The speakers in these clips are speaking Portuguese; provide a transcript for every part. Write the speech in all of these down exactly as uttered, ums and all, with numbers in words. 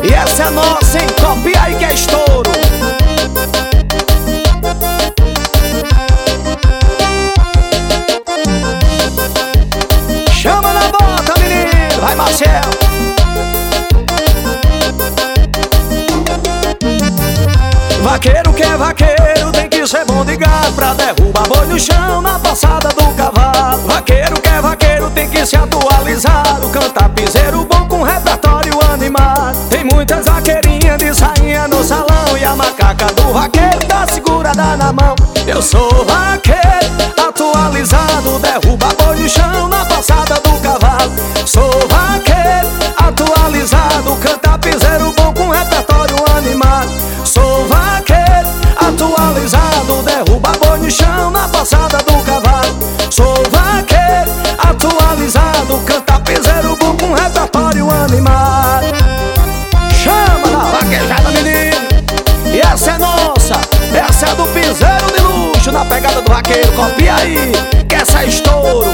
E essa é nossa, hein? Copia aí que é estouro. Chama na bota, menino. Vai, Marcel. Vaqueiro que é vaqueiro tem que ser bom de gado pra derrubar boi no chão na passada do cavalo. Vaqueiro que é vaqueiro tem que ser atualizado, cantar piseiro bom com repertório animado. Tem muitas vaqueirinhas de sainha no salão e a macaca do vaqueiro tá segurada na mão. Eu sou vaqueiro atualizado, derruba boi no chão na passada do cavalo. Sou vaqueiro atualizado, cantar piseiro bom com repertório animado. Sou vaqueiro atualizado, derruba boi no chão na passada do cavalo. Sou vaqueiro atualizado, canta piseiro bom com repertório animado. Chama na vaquejada, menino. E essa é nossa, essa é do piseiro de luxo, na pegada do vaqueiro. Copia aí, que essa é estouro.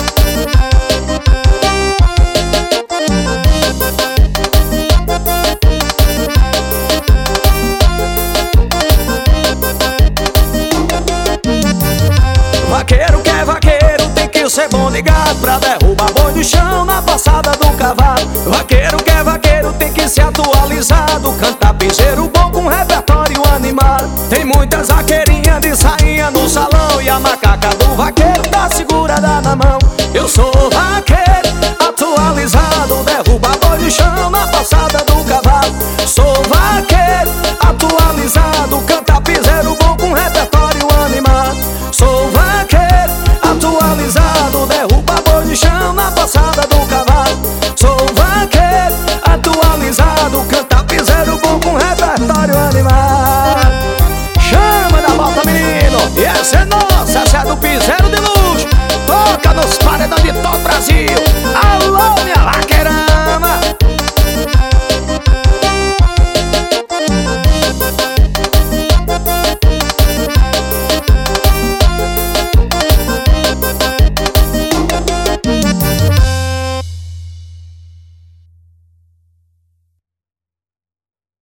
Vaqueiro que é vaqueiro tem que ser bom de gado pra derrubar boi do chão na passada do cavalo. Vaqueiro que é vaqueiro tem que ser atualizado, cantar piseiro bom com repertório animado. Tem muitas vaqueirinhas de sainha no salão e a macaca do vaqueiro tá segurada na mão. Eu sou vaqueiro atualizado, derruba boi do chão na passada do cavalo. Sou vaqueiro atualizado, cantar piseiro bom com repertório animado. Sou vaqueiro atualizado, derruba boi no chão na passada do cavalo. Sou vaqueiro atualizado, canta piseiro bom com repertório animado. Chama na volta, menino. E essa é nossa, essa é do piseiro de luxo. Toca nos paredões de todo o Brasil.